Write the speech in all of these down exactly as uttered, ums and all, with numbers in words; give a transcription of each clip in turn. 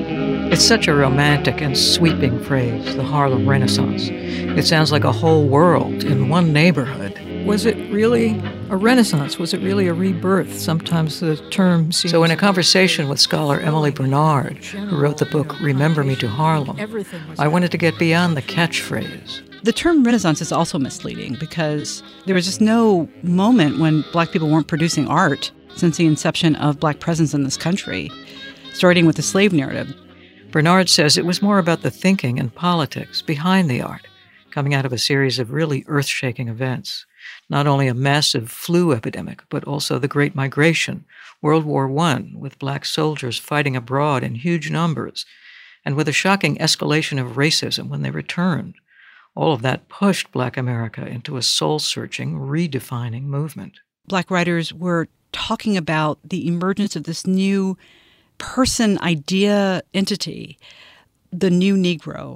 It's such a romantic and sweeping phrase, the Harlem Renaissance. It sounds like a whole world in one neighborhood. Was it really a renaissance? Was it really a rebirth? Sometimes the term seems... So in a conversation with scholar Emily Bernard, who wrote the book Remember Me to Harlem, I wanted to get beyond the catchphrase. The term Renaissance is also misleading because there was just no moment when Black people weren't producing art since the inception of Black presence in this country, starting with the slave narrative. Bernard says it was more about the thinking and politics behind the art, coming out of a series of really earth-shaking events. Not only a massive flu epidemic, but also the Great Migration, World War One, with Black soldiers fighting abroad in huge numbers, and with a shocking escalation of racism when they returned. All of that pushed Black America into a soul-searching, redefining movement. Black writers were talking about the emergence of this new person, idea, entity, the new Negro.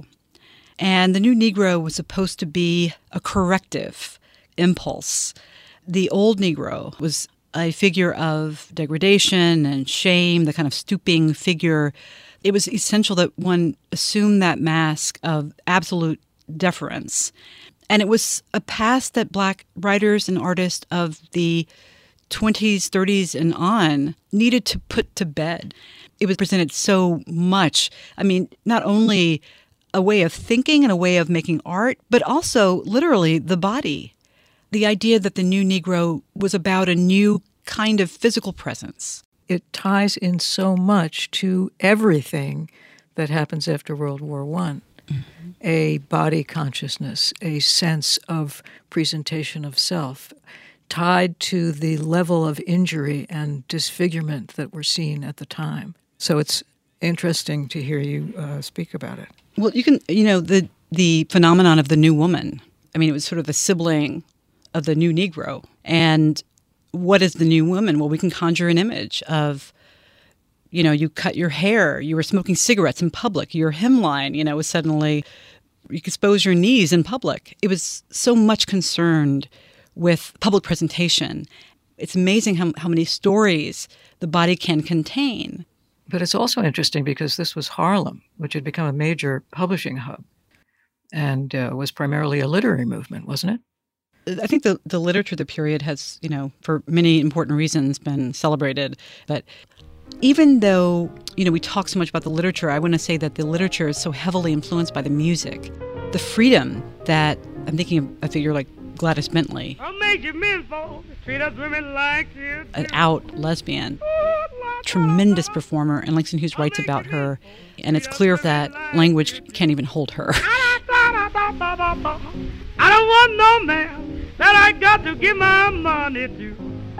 And the new Negro was supposed to be a corrective impulse. The old Negro was a figure of degradation and shame, the kind of stooping figure. It was essential that one assume that mask of absolute deference. And it was a past that Black writers and artists of the twenties, thirties, and on needed to put to bed. It was presented so much. I mean, not only a way of thinking and a way of making art, but also literally the body. The idea that the new Negro was about a new kind of physical presence. It ties in so much to everything that happens after World War One. Mm-hmm. A body consciousness, a sense of presentation of self, tied to the level of injury and disfigurement that were seen at the time. So it's interesting to hear you uh, speak about it. Well, you can, you know, the the phenomenon of the new woman. I mean, it was sort of a sibling of the new Negro. And what is the new woman? Well, we can conjure an image of, you know, you cut your hair, you were smoking cigarettes in public, your hemline, you know, was suddenly, you expose your knees in public. It was so much concerned with public presentation. It's amazing how, how many stories the body can contain. But it's also interesting because this was Harlem, which had become a major publishing hub and uh, was primarily a literary movement, wasn't it? I think the, the literature of the period has, you know, for many important reasons been celebrated. But even though, you know, we talk so much about the literature, I want to say that the literature is so heavily influenced by the music. The freedom that, I'm thinking of a figure like Gladys Bentley, an out lesbian, tremendous performer, and Langston Hughes writes about her, and it's clear that language can't even hold her. I don't want no man that I got to give my money to.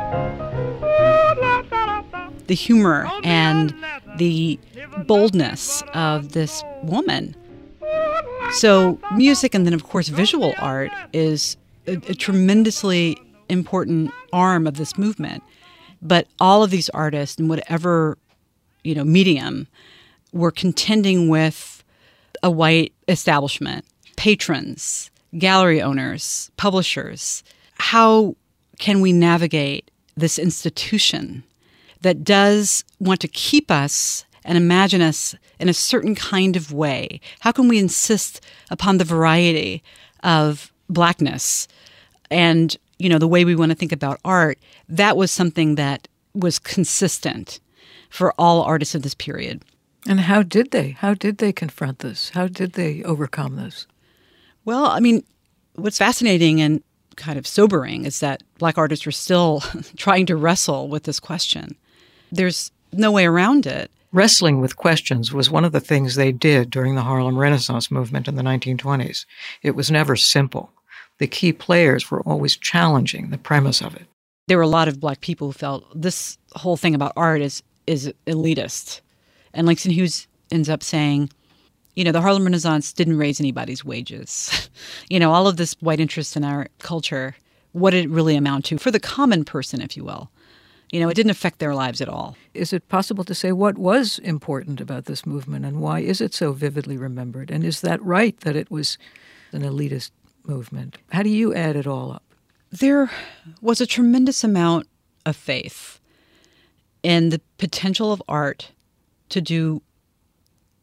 The humor and the boldness of this woman. So music and then, of course, visual art is a, a tremendously important arm of this movement. But all of these artists in whatever, you know, medium were contending with a white establishment, patrons, gallery owners, publishers. How can we navigate this institution that does want to keep us and imagine us in a certain kind of way? How can we insist upon the variety of Blackness and, you know, the way we want to think about art? That was something that was consistent for all artists of this period. And how did they? How did they confront this? How did they overcome this? Well, I mean, what's fascinating and kind of sobering is that Black artists are still trying to wrestle with this question. There's no way around it. Wrestling with questions was one of the things they did during the Harlem Renaissance movement in the nineteen twenties. It was never simple. The key players were always challenging the premise of it. There were a lot of Black people who felt this whole thing about art is is elitist. And Langston Hughes ends up saying, you know, the Harlem Renaissance didn't raise anybody's wages. You know, all of this white interest in our culture, what did it really amount to for the common person, if you will? You know, it didn't affect their lives at all. Is it possible to say what was important about this movement and why is it so vividly remembered? And is that right, that it was an elitist movement? How do you add it all up? There was a tremendous amount of faith in the potential of art to do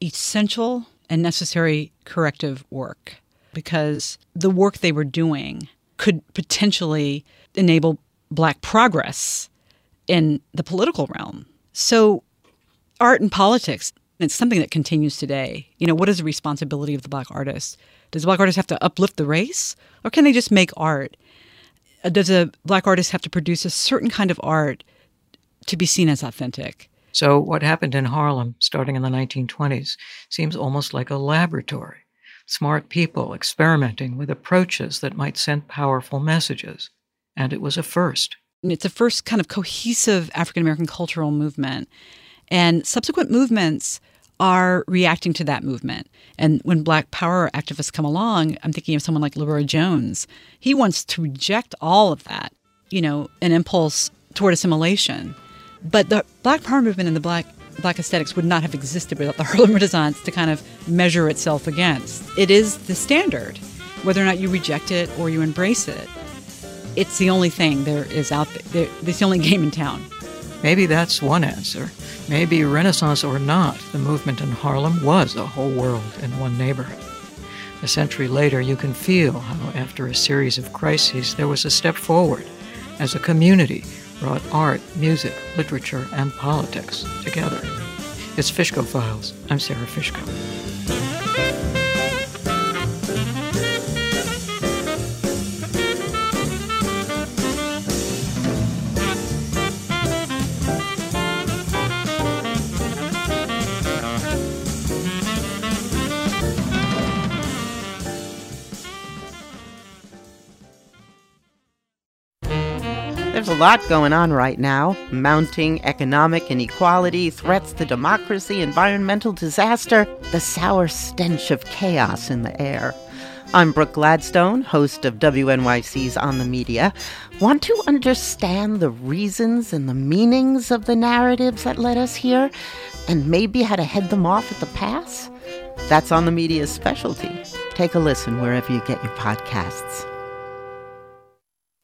essential and necessary corrective work, because the work they were doing could potentially enable Black progress in the political realm. So art and politics, it's something that continues today. You know, what is the responsibility of the Black artist? Does the Black artist have to uplift the race, or can they just make art? Does a Black artist have to produce a certain kind of art to be seen as authentic? So what happened in Harlem starting in the nineteen twenties seems almost like a laboratory. Smart people experimenting with approaches that might send powerful messages. And it was a first. It's a first kind of cohesive African-American cultural movement. And subsequent movements are reacting to that movement. And when Black Power activists come along, I'm thinking of someone like Leroy Jones. He wants to reject all of that, you know, an impulse toward assimilation. But the Black Power movement and the Black Black aesthetics would not have existed without the Harlem Renaissance to kind of measure itself against. It is the standard, whether or not you reject it or you embrace it. It's the only thing there is out there. It's the only game in town. Maybe that's one answer. Maybe Renaissance or not, the movement in Harlem was a whole world in one neighborhood. A century later, you can feel how, after a series of crises, there was a step forward as a community brought art, music, literature, and politics together. It's Fishko Files. I'm Sarah Fishko. There's a lot going on right now. Mounting economic inequality, threats to democracy, environmental disaster, the sour stench of chaos in the air. I'm Brooke Gladstone, host of W N Y C's On the Media. Want to understand the reasons and the meanings of the narratives that led us here, and maybe how to head them off at the pass? That's On the Media's specialty. Take a listen wherever you get your podcasts.